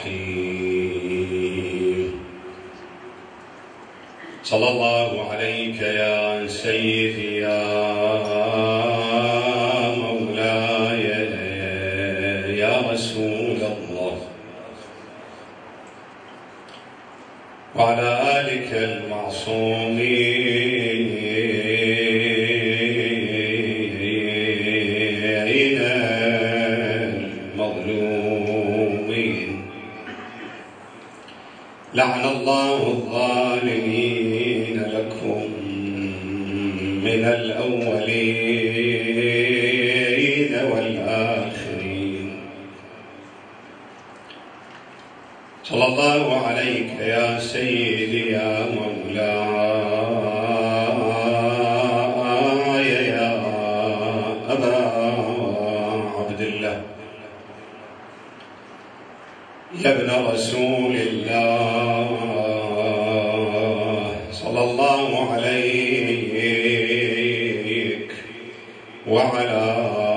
الرحيم. صلى الله عليك يا سيدي يا مولاي يا رسول الله، وعلى آلك المعصومين المظلومين. لعن الله الظالمين لكم من الأولين والآخرين. صلى الله عليك يا سيدي يا مولاي يا أبا عبد الله، يا ابن رسول الله صلى الله عليك وعلى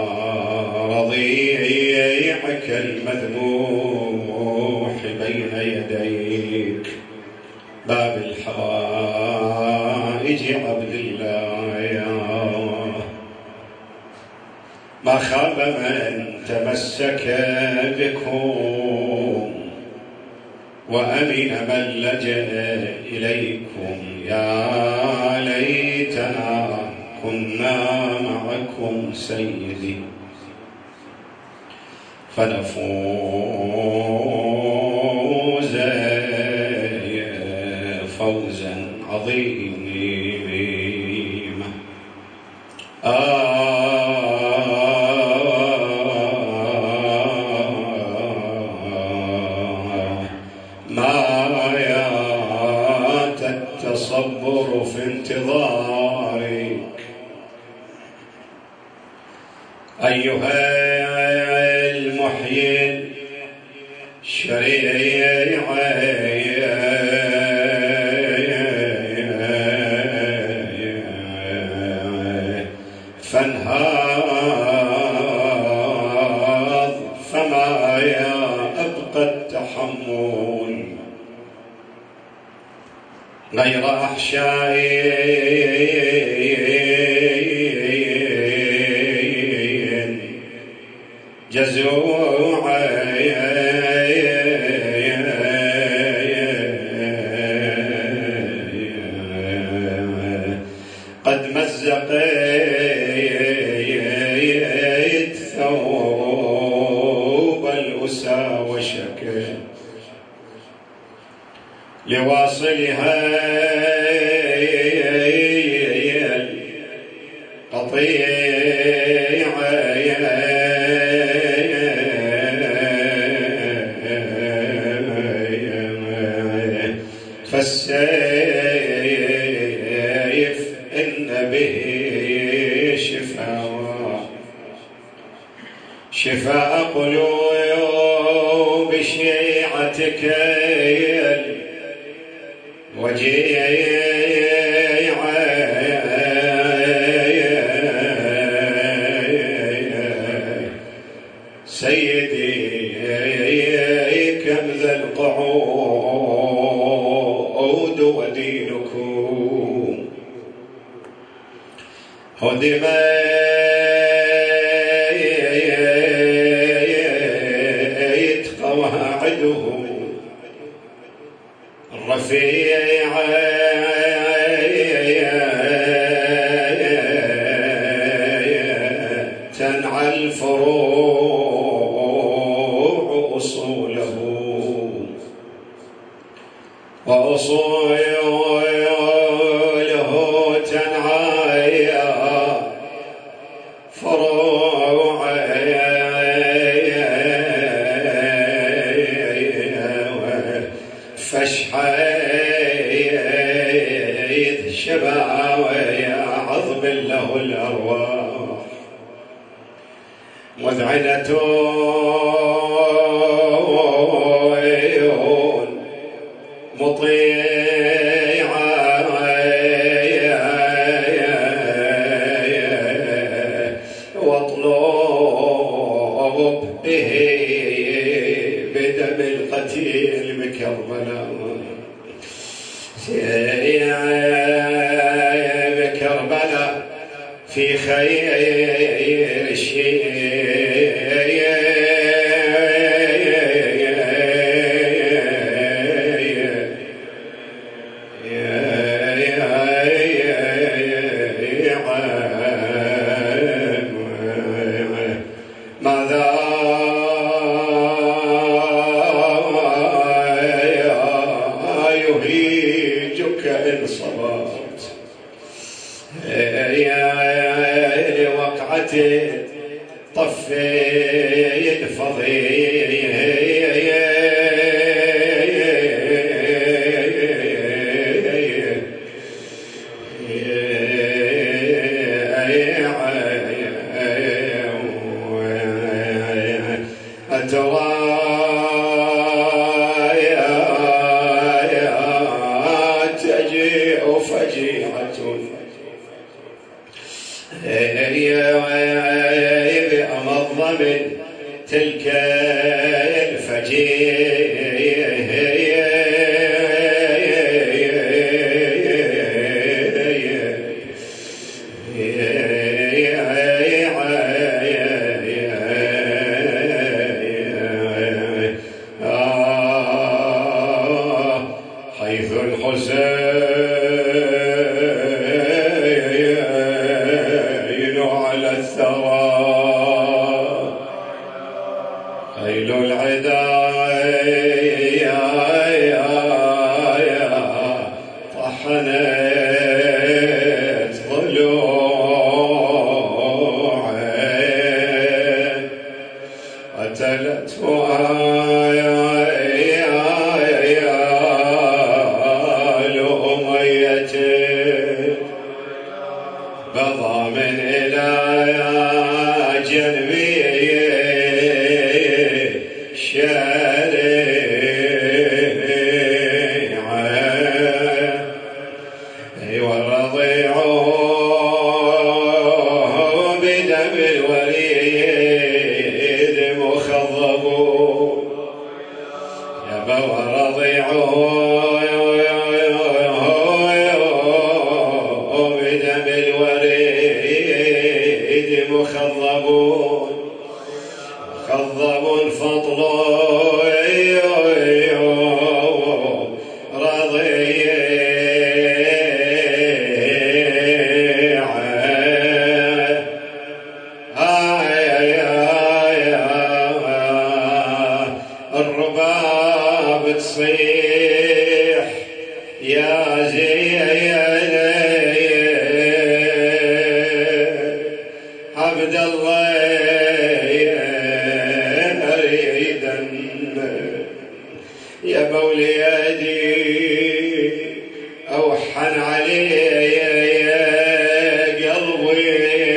رضيعك المذبوح بين يديك باب الحوائج عبد الله. يا ما خاب من تمسك بكم وأمن من لجأ إليكم. يا ليتنا كنا معكم سيدي فنفوز فوزا عظيما. ما يات التصبر في انتظارك أيها المحيي الشريع، فانهاض فما أبقى التحمل غير أحشاء جزوع قد مزقت ثوب الأسى وشكل لواصلها قطيع فالسيف إن به شفاء قلوب شيعتك وجيع سيدي كم ذا القعود ودينكم هدم قواعده الرفيعة تنعى الفروع أصوله وأصوله تنعى فروع فاشحيث شباوي عظم له الأرواح مذعنة مطيعة واطلب به بدم القتيل بكربلاء بكربلاء في خير الشيء طفي الفضيل أترى تجيء فجيعة بأمض من تلك حيث الحسين على الثرى خيل العدايا طحنت ضلوعه قتلته بضامن إلى جنبي شريعة والرضيع بدم الوليد مخضب يبا ورضيع بدم الوليد مخضب فضل الرباب تصيح يا زين عبد الله أريدا يا موليدي أوحن علي يا قلبي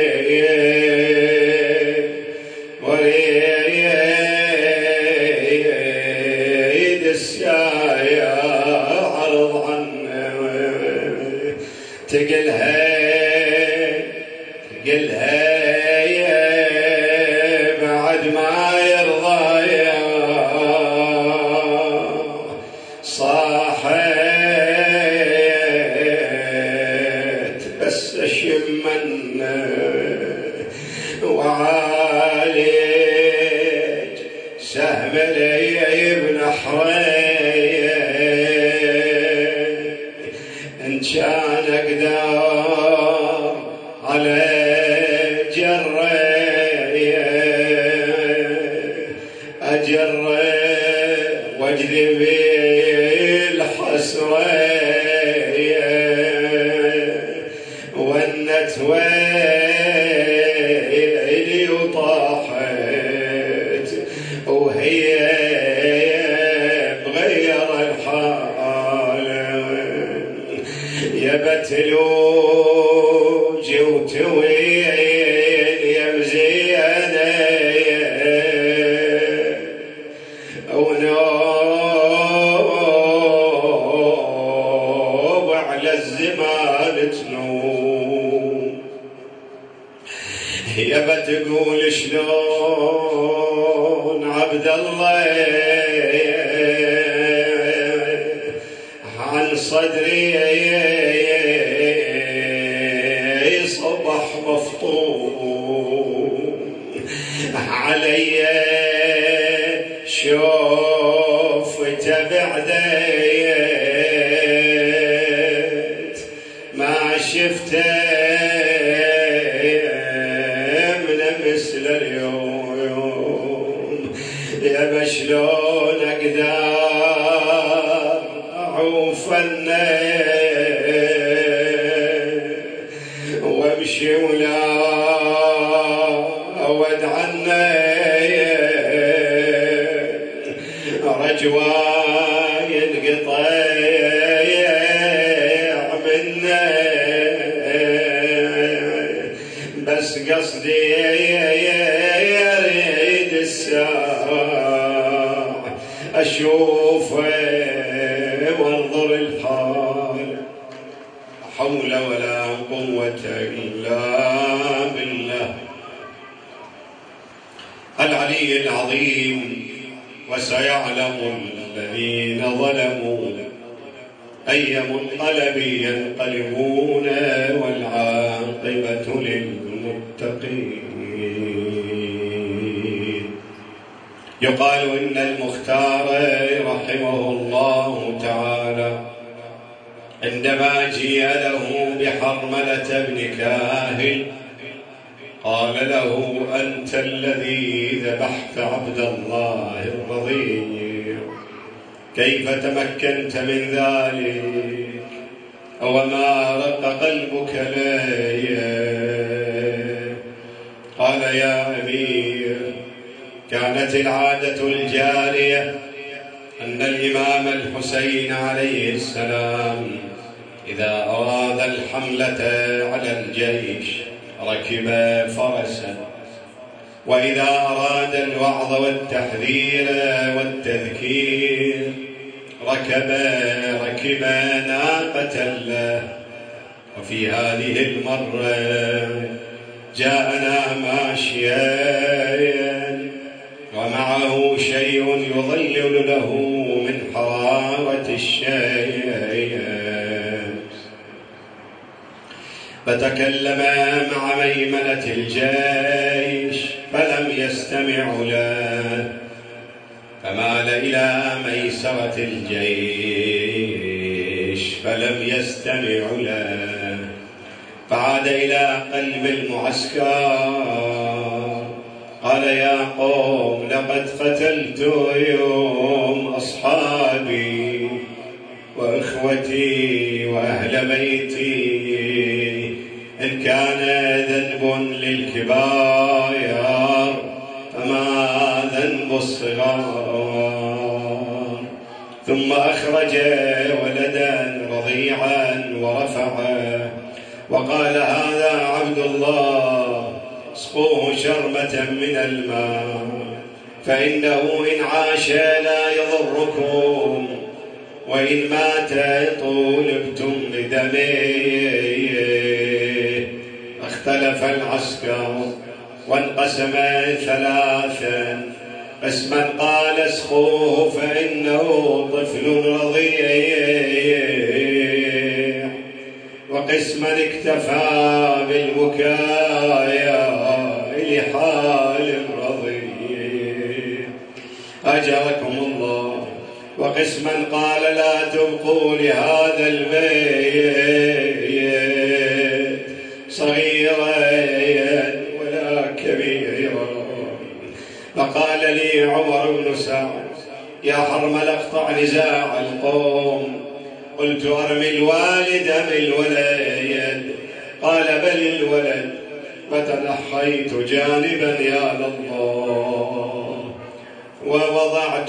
وريد السايا عرض عنه تقلها بعد ما يرضى صاحت بس شمن وعالج سهم لي بنحري ان كان اقدر على أجر واجذب الحسرة والنتوى اللي طاحت وهي بغير الحال يا بتلوج وتويل يا مزينة ونوب على الزمان تنوم يا بتقول شلون عبد الله صدري صبح مفطور علي شوفته بعديت ما شفته من مثل اليوم يا شلون اقدر اعوفنه وامشي ولا اود عنه رجوى ينقطع منه بس قصدي يريد الساعة أشوفه وانظر الحال لا حول ولا قوة إلا بالله العلي العظيم. وسيعلم الذين ظلموا أي منقلب ينقلبون والعاقبة للمتقين. يقال إن المختار رحمه الله تعالى عندما جيء له بحرملة بن كاهل قال له أنت الذي ذبحت عبد الله الرضيع كيف تمكنت من ذلك وما رق قلبك لي؟ قال يا أمير كانت العادة الجارية أن الإمام الحسين عليه السلام إذا أراد الحملة على الجيش ركب فرسا وإذا أراد الوعظ والتحذير والتذكير ركب ناقة له. وفي هذه المرة جاءنا ماشيا ومعه شيء يظلل له من حرارة الشيء فتكلم مع ميمنة الجيش فلم يستمع له فمال إلى ميسرة الجيش فلم يستمع له فعاد إلى قلب المعسكر قال يا قوم لقد قتلت يوم أصحابي وإخوتي وأهل بيتي إن كان ذنب للكبار فما ذنب الصغار. ثم أخرج ولدا رضيعا ورفعه وقال هذا عبد الله اسقوه شربة من الماء فإنه إن عاش لا يضركم وإن مات طولبتم بدمه. اختلف العسكر وانقسم ثلاثا قسما قال اسقوه فإنه طفل رضيع وقسما اكتفى بالبكاء لحال الرضيع أجركم الله وقسما قال لا تبقوا لهذا البيت صغيرا ولا كبيرا. فقال لي عمر بن سعد يا حرمل اقطع نزاع القوم. قلت ارمي الوالد ام الولد؟ قال بل الولد. فتنحيت جانبا يا الله ووضعت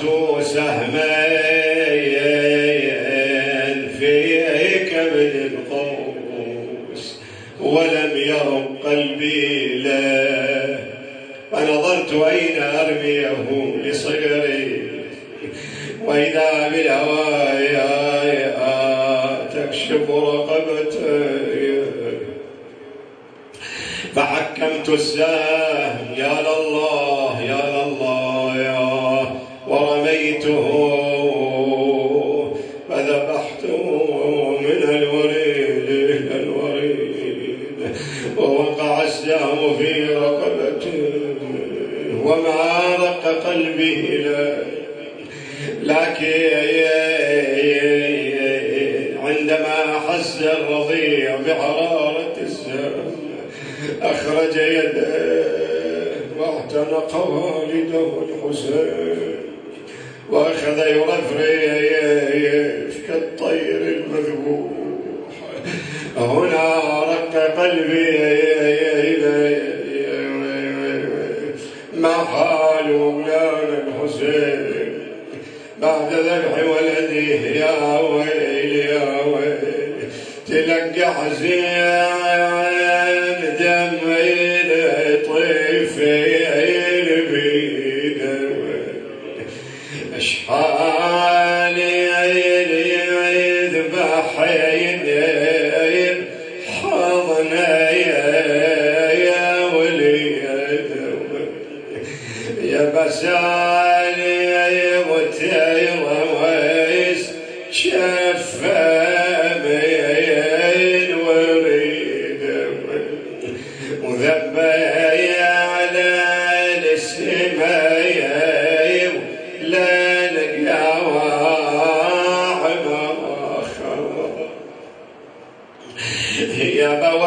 سهمين في كبد القوس ولم يرق قلبي له فنظرت أين أرميه لصغري وإذا بالهوايا تكشف رقبتي فحكمت السهم يا لله يا لله يا ورميته فذبحته لكن عندما حس الرضيع بحرارة السم أخرج يده واعتنق والده الحسين وأخذ يرفرف كالطير المذبوح. هنا رق قلبي ما حال مولانا الحسين بعد ذبح ولده. يا ويل يا ويل تلقى حزين دم طيفين بيده اشحال يذبح حضنا يا وليد يا بسالي وتيرويس شفامين وريد وذبي على السماء لا نقاوع مخر يا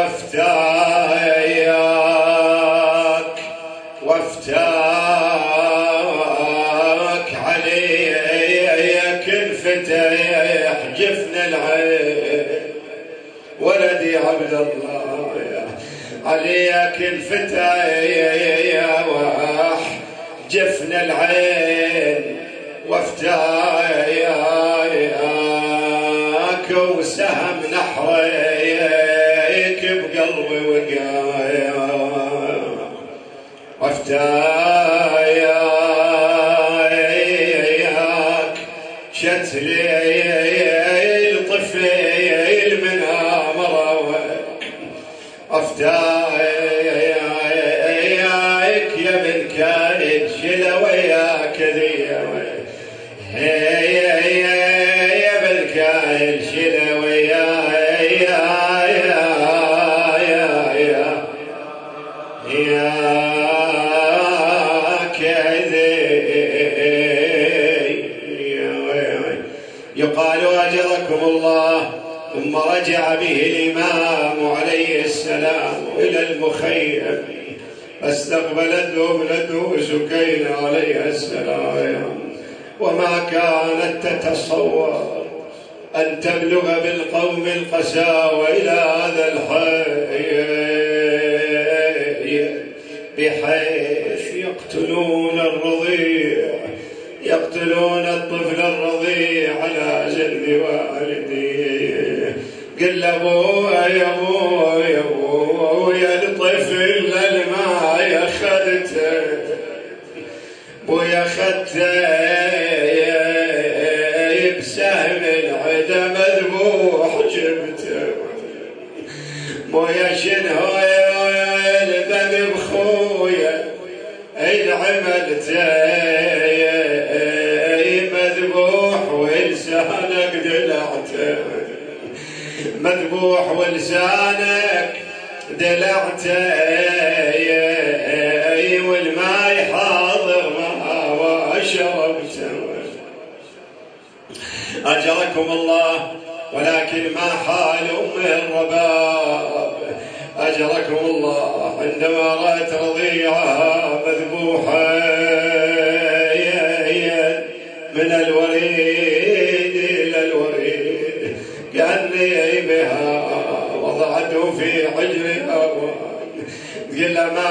بوفتاك وفتاك عليك الفتح جفن العين ولدي عبد الله عليك الفتح يا وح جفن العين وافتاك وسهم نحريك بقلبي وقايا وافتاك شتلي الطفيل من امروك افتاك يا من كان شلا وياك ذي يا من كان شلا يقال أجركم الله. ثم رجع به الإمام عليه السلام إلى المخيم فاستقبلته ابنته سكينة عليه السلام وما كانت تتصور أن تبلغ بالقوم القساوة إلى هذا الحي بحيث يقتلون الرضيع يقتلون الطفل الرضيع على جلد والديه. قل ابويا يا ابويا يا ابويا الطفل الماء اخذته بويا اخذته بسهم العدا مذبوح جبته بويا شنو الذنب خويا إذ عملته مذبوح ولسانك دلعته مذبوح ولسانك دلعته والماء حاضر ما وشربته. أجركم الله. ولكن ما حال أم الرباب أجركم الله عندما رأت رضيعها مذبوحا من الوريد إلى الوريد كأني بها وضعته في حجرها قل ما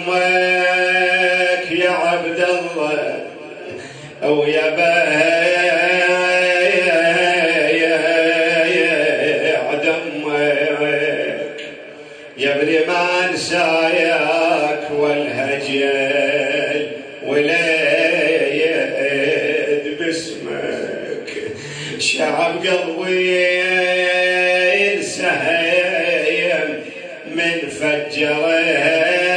نمك يا عبد الله أو يا يا ابني ما انساياك والهجل وليد باسمك شعب قلبي سهيم من فجره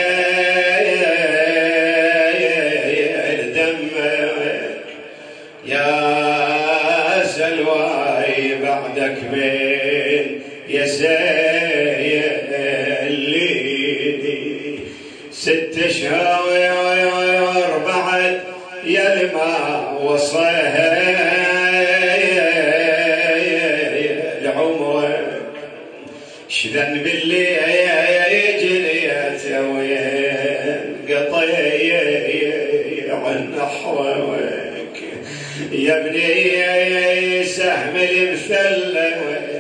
دمك يا سلواي بعدك من يا ست شهور بعد يا الماء وصيها ذنب اللي جنيت وينقطع نحوك يا ابني سهم المثلى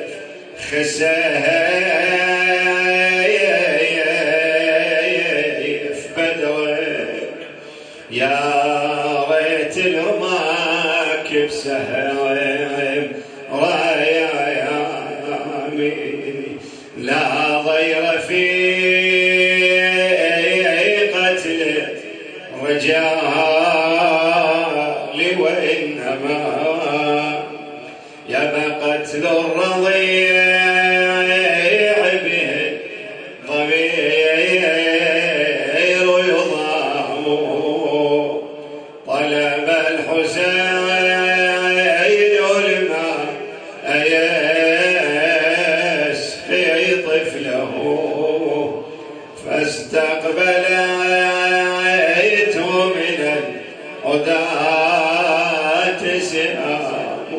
خسايف بدوك يا ريت الرماك بسهم رايامي لا ضير في قتل رجال وإنما يا قتل الرضيع به ضمير يضام طلب الحسين الماء يسقي طفله فاستقبلته من العداة سهام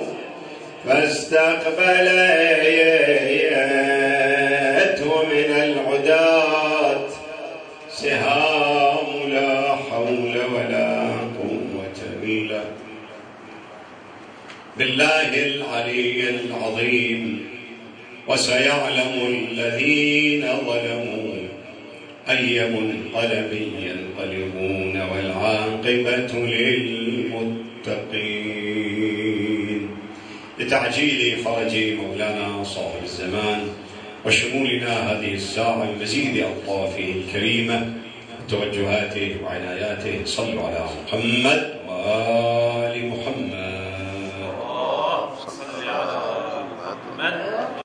فاستقبلته من العداة سهام لا حول ولا قوة إلا بالله العلي العظيم وسيعلم الذين ظلموا أي منقلب ينقلبون والعاقبة للمتقين لتعجيل فرج مولانا صاحب الزمان وشمولنا هذه الساعة المزيد ألطافه الكريمة وتوجهاته وعناياته صلوا على محمد